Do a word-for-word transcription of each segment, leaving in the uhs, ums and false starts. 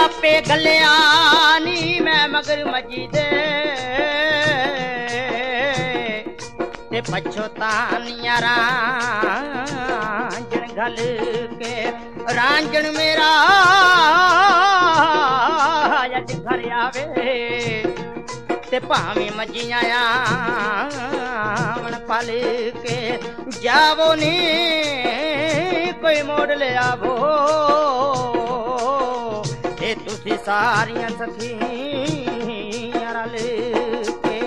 आपे गलिया नी मैं मगर मजीदे ते पछोतानिया रांझण घल के रांझण मेरा अज घर आवे ते भावें मजियां आवन पल के जावो नी कोई मोड़ ले आवो ते तुसी सारियां सखियां रल के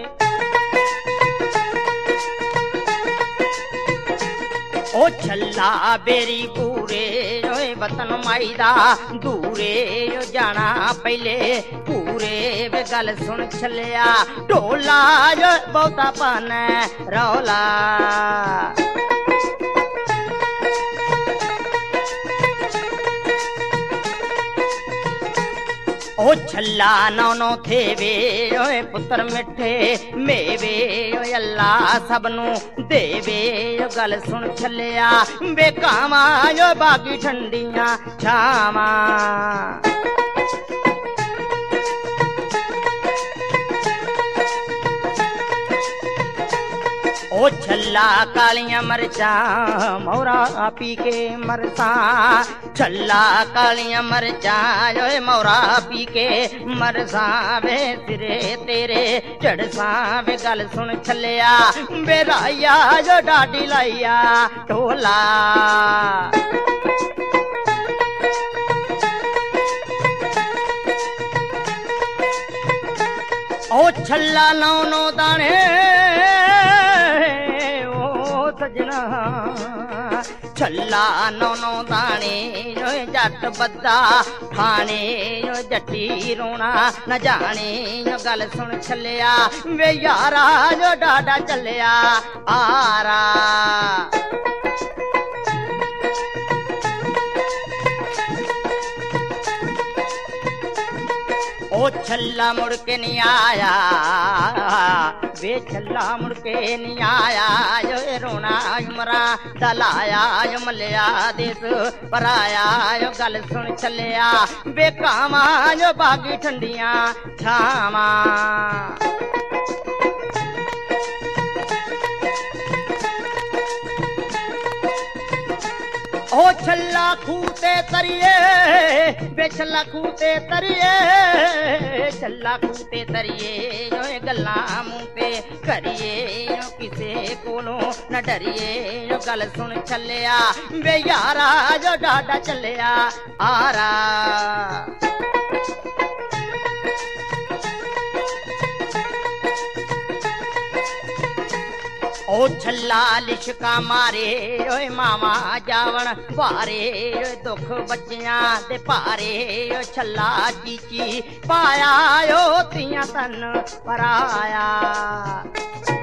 ओ छल्ला बेरी पूरे ओए वतन माई दा दूरे जाना पहले पूरे वे गल सुन छलिया ढोला जो बहुता पाना रौला ओ छल्ला नौ नौ थे वे ओए पुत्र मिठे मेवे ओए अल्लाह सबनू देवे ओ गल सुन छलिया बेकावा जो बागी ठंडियां छावा ओ छल्ला कालियां मरचा मोरा पी के मरसा छल्ला कालियां मरचा जो मोरा पी के मरसा वे सिरे तेरे चढ़सा वे गल सुन छलिया बेराया जो डाडी लाइया ढोला ओ छल्ला नौ नौ दाने सजना छल्ला नौ नौ दाने जट बद्दा खाने जट्टी रोना न जाने गल सुन छलिया वे यारा जो डाडा चलिया आरा ओ छल्ला मुड़ के नहीं आया वे छल्ला मुड़ के नहीं आया जो रोना उमरा दलाया जो मलिया देस पराया जो गल सुन छलिया बेकावा जो बागी ठंडियां छावा ओ छल्ला खूते तरिए बे छल्ला खूते तरिए छल्ला खूते तरिए जो गल्ला मुंह पे करिए जो किसे कोलों न डरिए जो गल सुन छलिया बे यारा जो डाडा चलिया आरा ओ छल्ला लिशका मारे ओए मामा जावण भारे ओए दुख बच्चियां दे भारे ओ छल्ला चीची पाया ओ तियां तन पराया